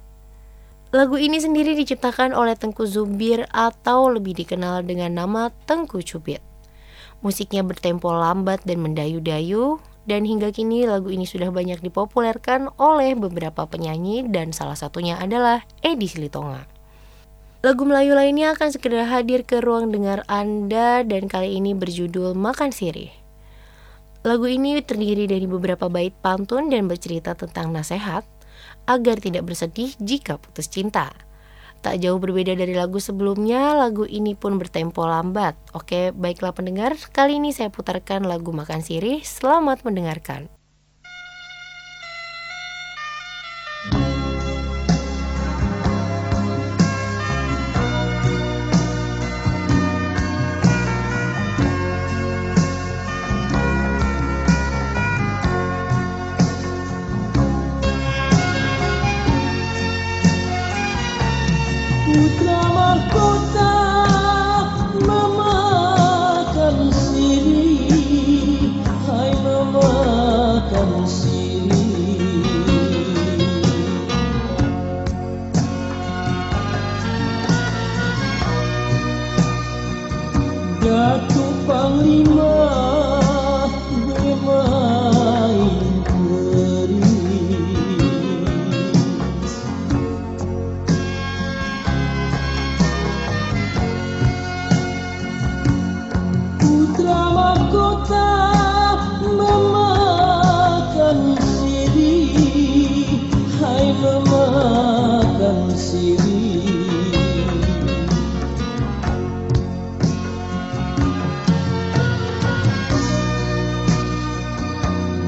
Lagu ini sendiri diciptakan oleh Tengku Zubir atau lebih dikenal dengan nama Tengku Cubit. Musiknya bertempo lambat dan mendayu-dayu, dan hingga kini lagu ini sudah banyak dipopulerkan oleh beberapa penyanyi dan salah satunya adalah Edi Silitonga. Lagu Melayu lainnya akan segera hadir ke ruang dengar Anda dan kali ini berjudul Makan Sirih. Lagu ini terdiri dari beberapa bait pantun dan bercerita tentang nasihat agar tidak bersedih jika putus cinta. Tak jauh berbeda dari lagu sebelumnya, lagu ini pun bertempo lambat. Oke, baiklah pendengar, kali ini saya putarkan lagu Makan Sirih. Selamat mendengarkan. Putra mahkota memakan sirih, hai memakan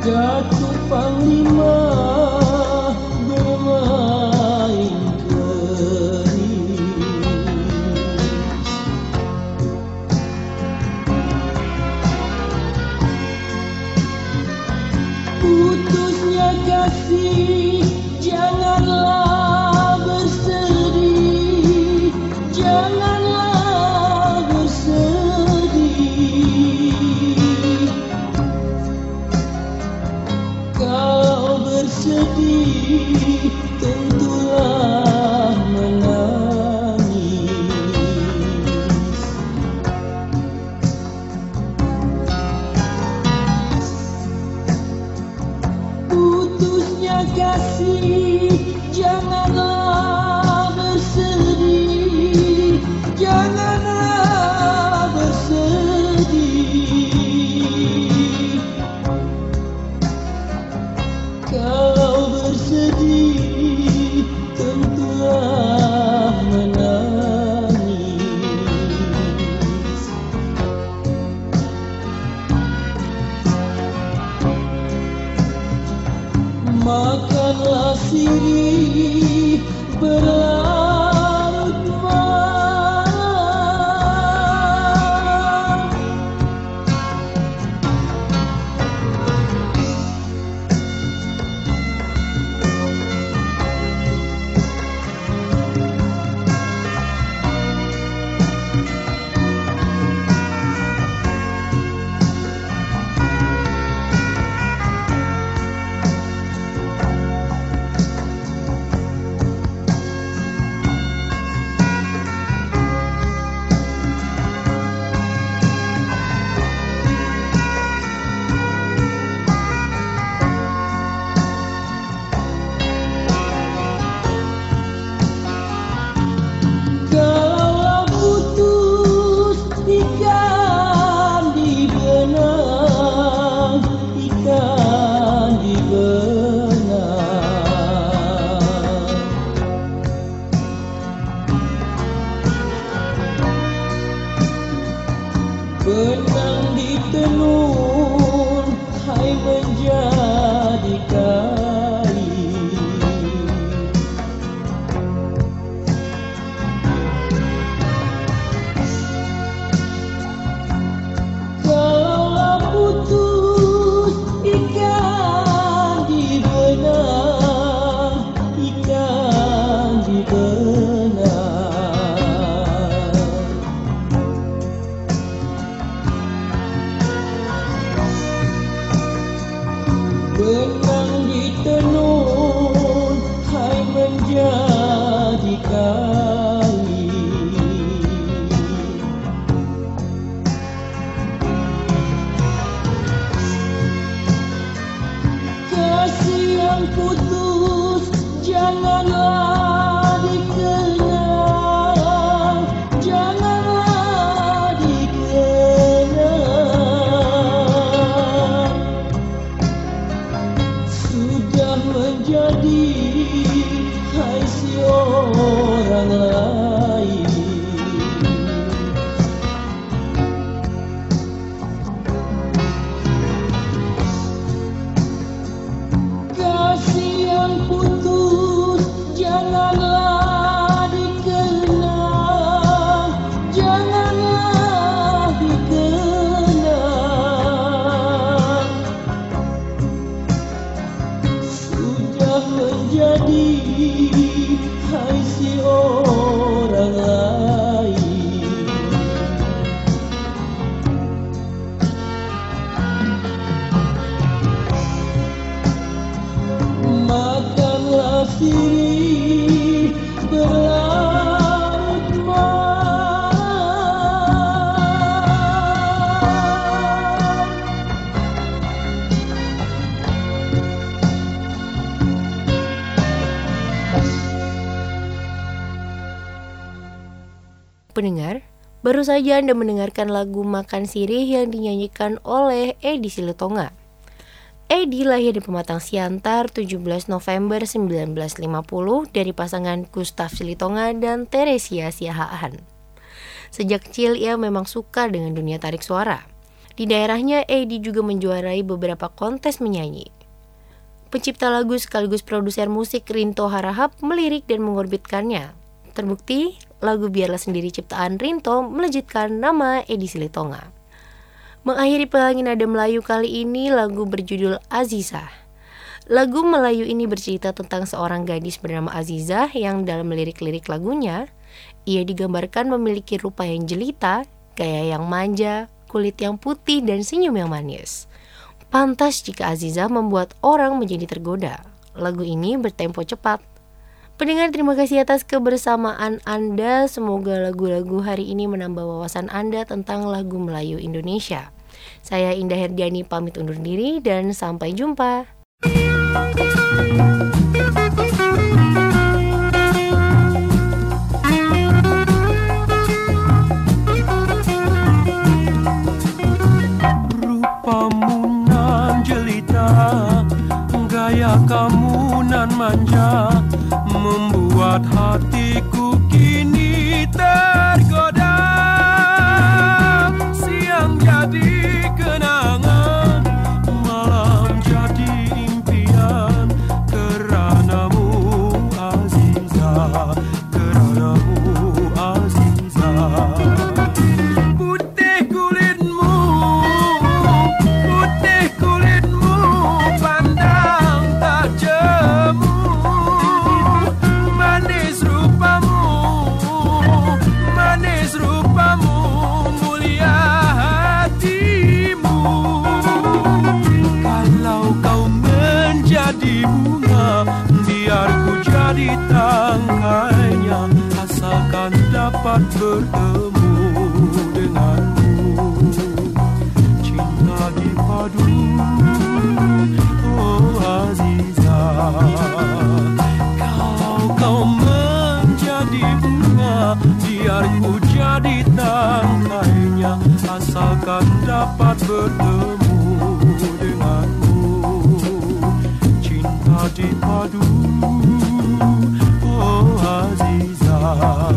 Datuk Panglima bermain keris. Putusnya kasih, janganlah bersedih, janganlah bersedih. Kalau bersedih, tentulah menangis. Putusnya kasih, janganlah bersedih, janganlah bersedih. Kalau bersedih, tentulah menangis. Makanlah sirih berlarut malam. Kalau putus ikan di benang, ikan di benang. Benang ditenun, hai menjadi kain. Kalau putus ikan di benang, ikan di benang. Benang ditenun, hai menjadi kain. Kasih yang putus, janganlah dikenang, janganlah dikenang. Sudah menjadi hai si orang lain. Kasih yang putus, janganlah dikenang, janganlah dikenang. Sudah menjadi hai si orang lain. Makanlah sirih berlarut malam. Pendengar, baru saja Anda mendengarkan lagu Makan Sirih yang dinyanyikan oleh Edi Silitonga. Edi lahir di Pematang Siantar 17 November 1950 dari pasangan Gustaf Silitonga dan Teresia Siahaan. Sejak kecil ia memang suka dengan dunia tarik suara. Di daerahnya, Edi juga menjuarai beberapa kontes menyanyi. Pencipta lagu sekaligus produser musik Rinto Harahap melirik dan mengorbitkannya. Terbukti, lagu Biarlah Sendiri ciptaan Rinto melejitkan nama Edi Silitonga. Mengakhiri Pelangi Nada Melayu kali ini, lagu berjudul Azizah. Lagu Melayu ini bercerita tentang seorang gadis bernama Azizah yang dalam lirik-lirik lagunya, ia digambarkan memiliki rupa yang jelita, gaya yang manja, kulit yang putih, dan senyum yang manis. Pantas jika Azizah membuat orang menjadi tergoda. Lagu ini bertempo cepat. Pendengar, terima kasih atas kebersamaan Anda. Semoga lagu-lagu hari ini menambah wawasan Anda tentang lagu Melayu Indonesia. Saya Indah Herdiani pamit undur diri dan sampai jumpa. Rupamu nan jelita, gaya kamu nan manja, membuat hatiku kini tergoda. Siang jadi kenangan, malam jadi impian, keranamu Azizah, keranamu Azizah. Putih kulitmu, putih kulitmu, pandang tak jemu, manis rupamu, manis rupamu, mulia hatimu. Kalau kau menjadi bunga, biar ku jadi tangkainya, asalkan dapat bertemu denganmu. Cinta dipadu, oh Azizah. Kalau kau menjadi bunga, biar ku jadi tangkainya, asalkan dapat bertemu denganmu. Cinta dipadu, oh Azizah.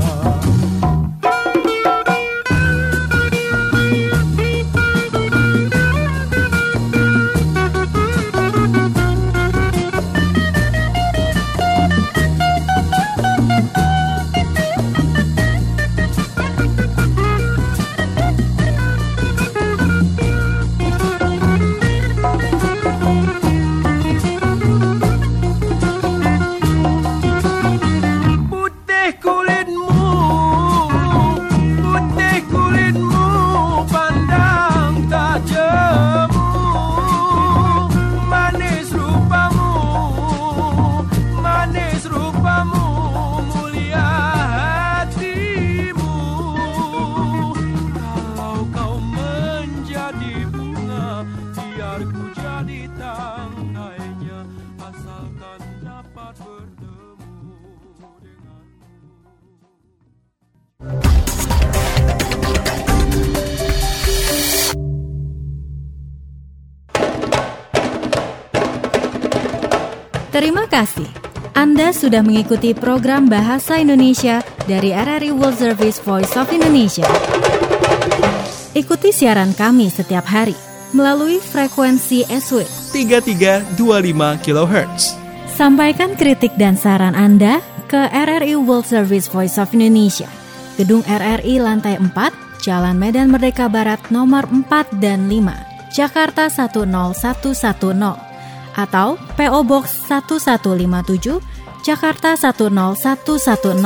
Terima kasih. Anda sudah mengikuti program Bahasa Indonesia dari RRI World Service Voice of Indonesia. Ikuti siaran kami setiap hari melalui frekuensi SW 3325 kHz. Sampaikan kritik dan saran Anda ke RRI World Service Voice of Indonesia, Gedung RRI Lantai 4, Jalan Medan Merdeka Barat nomor 4 dan 5, Jakarta 10110. Atau PO Box 1157, Jakarta 10110.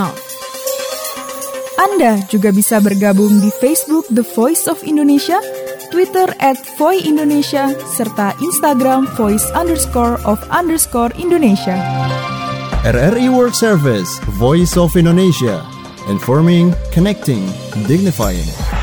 Anda juga bisa bergabung di Facebook The Voice of Indonesia, Twitter @voindonesia, serta Instagram voice_of_Indonesia. RRI World Service, Voice of Indonesia. Informing, connecting, dignifying.